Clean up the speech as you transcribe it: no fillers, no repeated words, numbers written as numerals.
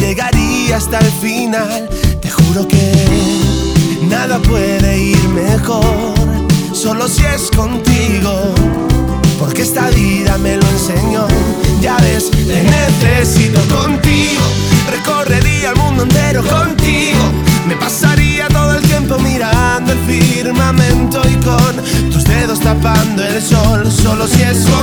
llegaría hasta el final. Te juro que nada puede ir mejor, solo si es contigo, porque esta vida me lo enseñó. Ya ves, te necesito contigo. Recorrería el mundo entero contigo. Me pasaría todo el tiempo mirando el firmamento y con tus dedos tapando el sol, solo si es